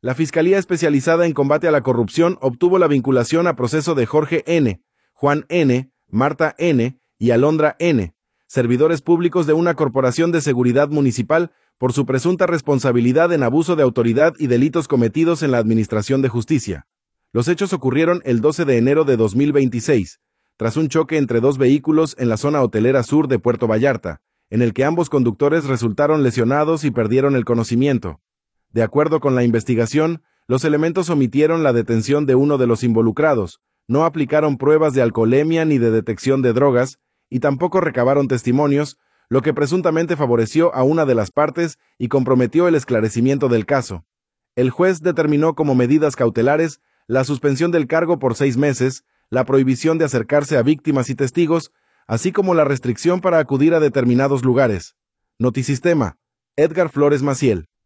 La Fiscalía Especializada en Combate a la Corrupción obtuvo la vinculación a proceso de Jorge N., Juan N., Marta N. y Alondra N., servidores públicos de una corporación de seguridad municipal, por su presunta responsabilidad en abuso de autoridad y delitos cometidos en la administración de justicia. Los hechos ocurrieron el 12 de enero de 2026, tras un choque entre dos vehículos en la zona hotelera sur de Puerto Vallarta, en el que ambos conductores resultaron lesionados y perdieron el conocimiento. De acuerdo con la investigación, los elementos omitieron la detención de uno de los involucrados, no aplicaron pruebas de alcoholemia ni de detección de drogas, y tampoco recabaron testimonios, lo que presuntamente favoreció a una de las partes y comprometió el esclarecimiento del caso. El juez determinó como medidas cautelares la suspensión del cargo por 6 meses, la prohibición de acercarse a víctimas y testigos, así como la restricción para acudir a determinados lugares. Notisistema. Edgar Flores Maciel.